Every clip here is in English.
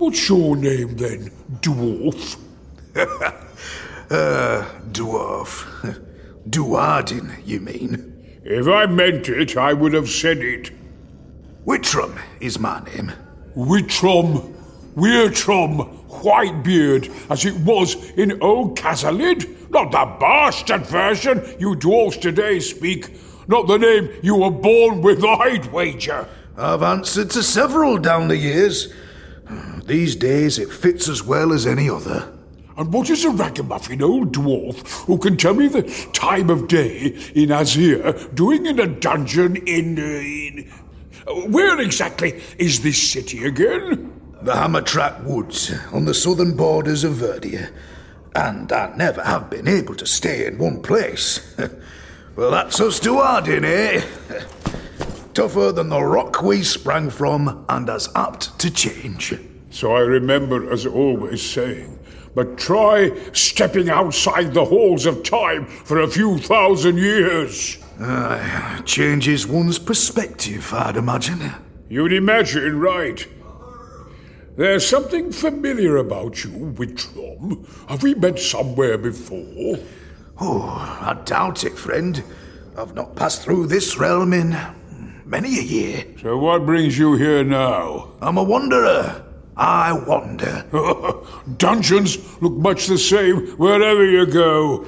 What's your name then, dwarf? Dwarf. Duardin, you mean? If I meant it, I would have said it. Whitram is my name. Whitram, Whitebeard, as it was in Old Casalid. Not the bastard version you dwarfs today speak. Not the name you were born with, I'd wager. I've answered to several down the years. These days it fits as well as any other. And what is a ragamuffin old dwarf who can tell me the time of day in Azir doing in a dungeon in... Where exactly is this city again? The Hammertrack Woods, on the southern borders of Verdia. And I never have been able to stay in one place. Well, that's us Duardin, eh? Tougher than the rock we sprang from, and as apt to change. So I remember, as always, saying, but try stepping outside the halls of time for a few thousand years. Changes one's perspective, I'd imagine. You'd imagine, right. There's something familiar about you, Whitram. Have we met somewhere before? Oh, I doubt it, friend. I've not passed through this realm in many a year. So what brings you here now? I'm a wanderer. I wander. Dungeons look much the same wherever you go.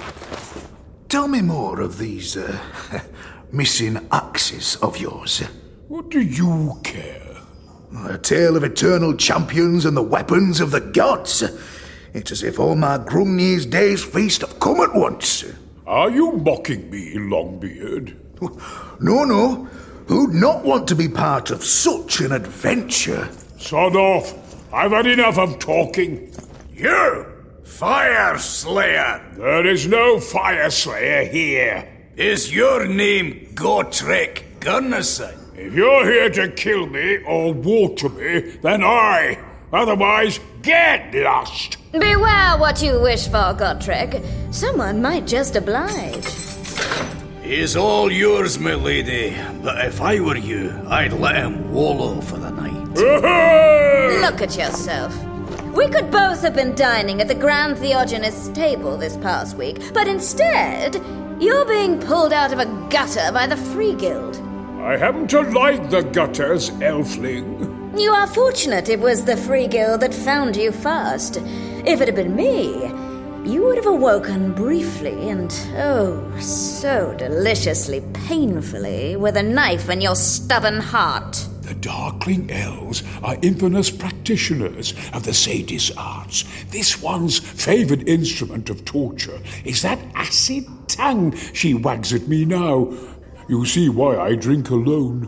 Tell me more of these missing axes of yours. What do you care? A tale of eternal champions and the weapons of the gods. It's as if all my Grumnir's day's feast have come at once. Are you mocking me, Longbeard? No. Who'd not want to be part of such an adventure? Sod off. I've had enough of talking. You! Fire Slayer! There is no Fire Slayer here. Is your name Gotrek Gunnarsson? If you're here to kill me or water me, then aye. Otherwise, get lost. Beware what you wish for, Gotrek. Someone might just oblige. He's all yours, my lady. But if I were you, I'd let him wallow for the night. Look at yourself. We could both have been dining at the Grand Theogenes table this past week, but instead, you're being pulled out of a gutter by the Free Guild. I happen to like the gutters, Elfling. You are fortunate it was the Free Guild that found you first. If it had been me, you would have awoken briefly and, oh, so deliciously painfully, with a knife in your stubborn heart. The Darkling Elves are infamous practitioners of the Sadis arts. This one's favoured instrument of torture is that acid tongue she wags at me now. You see why I drink alone.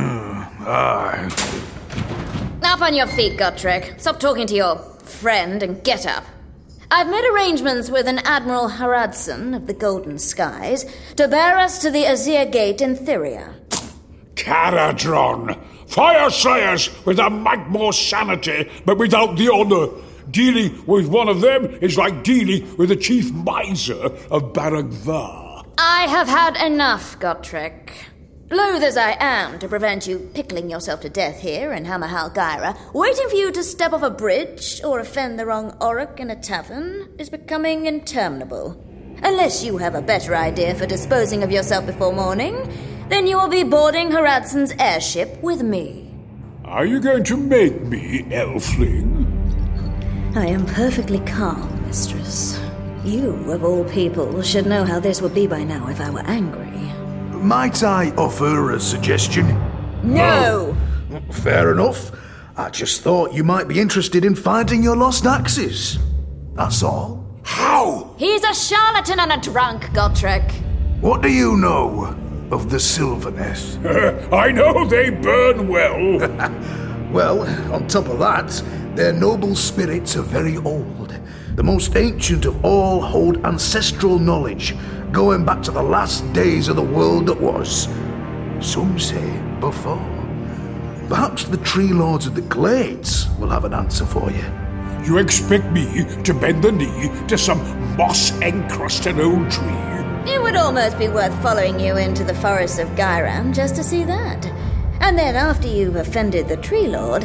Up on your feet, Gotrek. Stop talking to your friend and get up. I've made arrangements with an Admiral Haradson of the Golden Skies to bear us to the Azir Gate in Thyria. Caradron! Fire Slayers with a mite more sanity, but without the honour. Dealing with one of them is like dealing with the chief miser of Baragvar. I have had enough, Gotrek. Loath as I am to prevent you pickling yourself to death here in Hammerhal Gyra, waiting for you to step off a bridge or offend the wrong orc in a tavern is becoming interminable. Unless you have a better idea for disposing of yourself before morning, then you will be boarding Haradson's airship with me. Are you going to make me, Elfling? I am perfectly calm, mistress. You, of all people, should know how this would be by now if I were angry. Might I offer a suggestion? No! Fair enough. I just thought you might be interested in finding your lost axes. That's all. How? He's a charlatan and a drunk, Gotrek. What do you know of the Sylvaneth? I know they burn well. Well, on top of that, their noble spirits are very old. The most ancient of all hold ancestral knowledge, going back to the last days of the world that was. Some say before. Perhaps the Tree Lords of the Glades will have an answer for you. You expect me to bend the knee to some moss-encrusted old tree? It would almost be worth following you into the forests of Gyram just to see that. And then after you've offended the Tree Lord,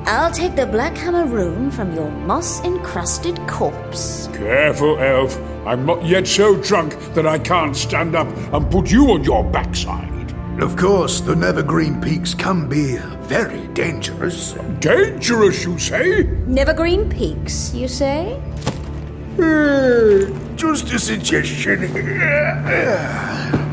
I'll take the Black Hammer rune from your moss-encrusted corpse. Careful, elf. I'm not yet so drunk that I can't stand up and put you on your backside. Of course, the Nevergreen Peaks can be very dangerous. Dangerous, you say? Nevergreen Peaks, you say? Just a suggestion.